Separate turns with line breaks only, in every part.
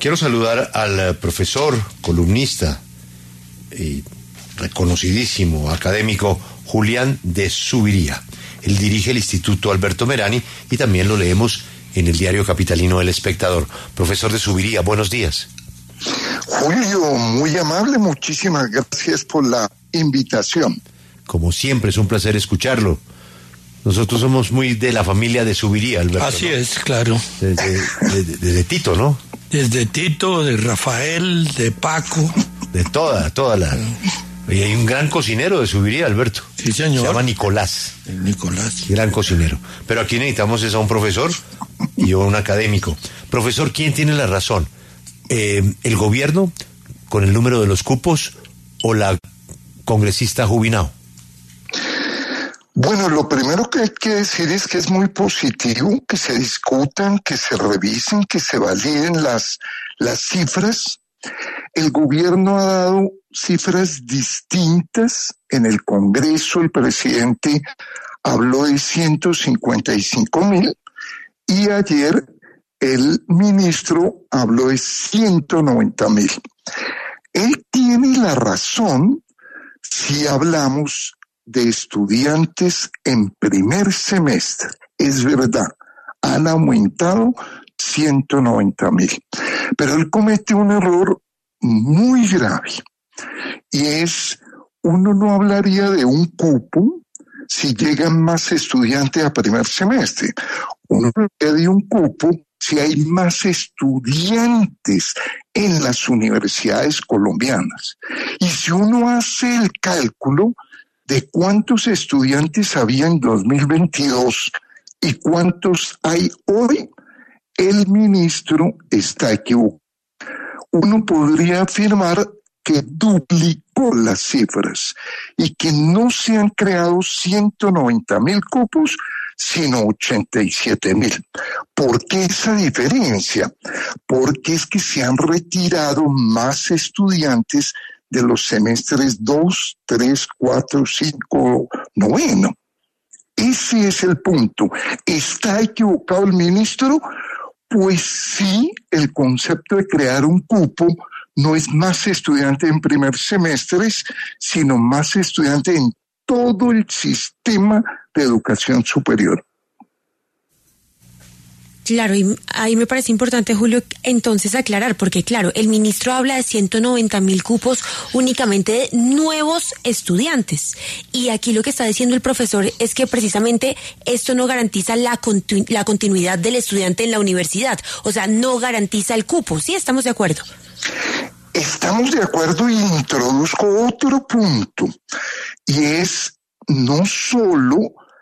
Quiero saludar al profesor, columnista y reconocidísimo académico Julián de Zuviría. Él dirige el Instituto Alberto Merani y también lo leemos en el diario capitalino El Espectador. Profesor de Zuviría, buenos días.
Julio, muy amable, muchísimas gracias por la invitación.
Como siempre, es un placer escucharlo. Nosotros somos muy de la familia de Zuviría, Alberto.
Así, ¿no?
Es,
claro.
Desde Tito, ¿no?
Desde Tito, de Rafael, de Paco.
De toda la... Y hay un gran cocinero de Zuviría, Alberto.
Sí, señor.
Se llama Nicolás.
Nicolás.
Gran cocinero. Pero aquí necesitamos es a un profesor y a un académico. Profesor, ¿quién tiene la razón? ¿El gobierno con el número de los cupos o la congresista Jubinao?
Bueno, lo primero que hay que decir es que es muy positivo que se discutan, que se revisen, que se validen las cifras. El gobierno ha dado cifras distintas. En el Congreso el presidente habló de 155,000 y ayer el ministro habló de 190,000. Él tiene la razón si hablamos de estudiantes en primer semestre. Es verdad, han aumentado 190,000. Pero él comete un error muy grave. Y es, uno no hablaría de un cupo si llegan más estudiantes a primer semestre. Uno hablaría de un cupo si hay más estudiantes en las universidades colombianas. Y si uno hace el cálculo de cuántos estudiantes había en 2022 y cuántos hay hoy, el ministro está equivocado. Uno podría afirmar que duplicó las cifras y que no se han creado 190,000 cupos, sino 87,000. ¿Por qué esa diferencia? Porque es que se han retirado más estudiantes de los semestres 2, 3, 4, 5, noveno. Ese es el punto. ¿Está equivocado el ministro? Pues sí, el concepto de crear un cupo no es más estudiantes en primer semestre, sino más estudiantes en todo el sistema de educación superior.
Claro, y ahí me parece importante, Julio, entonces aclarar, porque claro, el ministro habla de 190,000 cupos únicamente de nuevos estudiantes. Y aquí lo que está diciendo el profesor es que precisamente esto no garantiza la continuidad del estudiante en la universidad. O sea, no garantiza el cupo. ¿Sí? ¿Estamos de acuerdo?
Estamos de acuerdo y introduzco otro punto. Y es no solo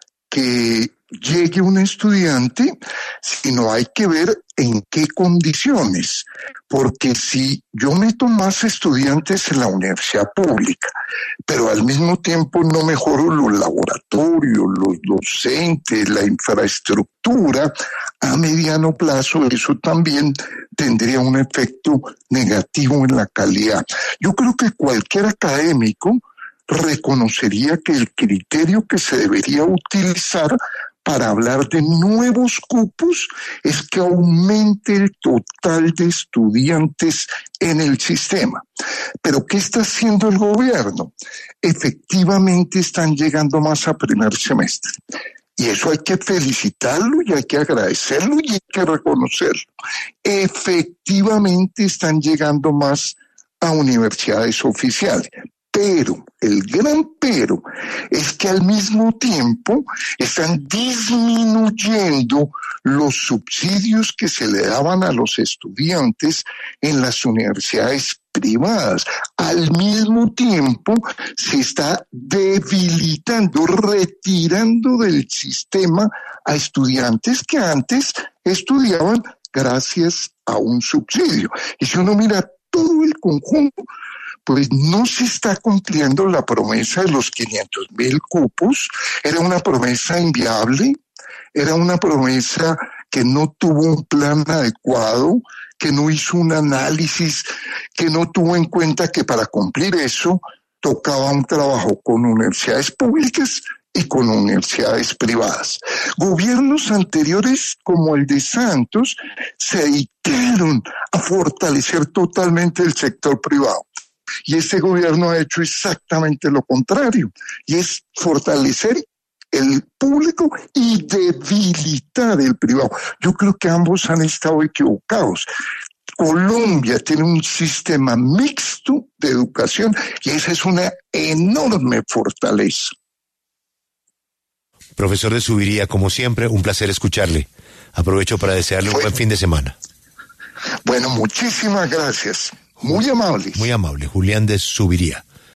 que llegue un estudiante, sino hay que ver en qué condiciones, porque si yo meto más estudiantes en la universidad pública, pero al mismo tiempo no mejoro los laboratorios, los docentes, la infraestructura, a mediano plazo eso también tendría un efecto negativo en la calidad. Yo creo que cualquier académico reconocería que el criterio que se debería utilizar para hablar de nuevos cupos es que aumente el total de estudiantes en el sistema. ¿Pero qué está haciendo el gobierno? Efectivamente están llegando más a primer semestre. Y eso hay que felicitarlo y hay que agradecerlo y hay que reconocerlo. Efectivamente están llegando más a universidades oficiales. Pero, el gran pero, es que al mismo tiempo están disminuyendo los subsidios que se le daban a los estudiantes en las universidades privadas. Al mismo tiempo se está debilitando, retirando del sistema a estudiantes que antes estudiaban gracias a un subsidio. Y si uno mira todo el conjunto, pues no se está cumpliendo la promesa de los 500,000 cupos. Era una promesa inviable, era una promesa que no tuvo un plan adecuado, que no hizo un análisis, que no tuvo en cuenta que para cumplir eso tocaba un trabajo con universidades públicas y con universidades privadas. Gobiernos anteriores, como el de Santos, se dedicaron a fortalecer totalmente el sector privado. Y este gobierno ha hecho exactamente lo contrario, y es fortalecer el público y debilitar el privado. Yo creo que ambos han estado equivocados. Colombia tiene un sistema mixto de educación y esa es una enorme fortaleza.
Profesor de Zuviría, como siempre, un placer escucharle. Aprovecho para desearle un buen fin de semana.
Bueno, muchísimas gracias. Muy amable.
Muy amable, Julián de Zuviría.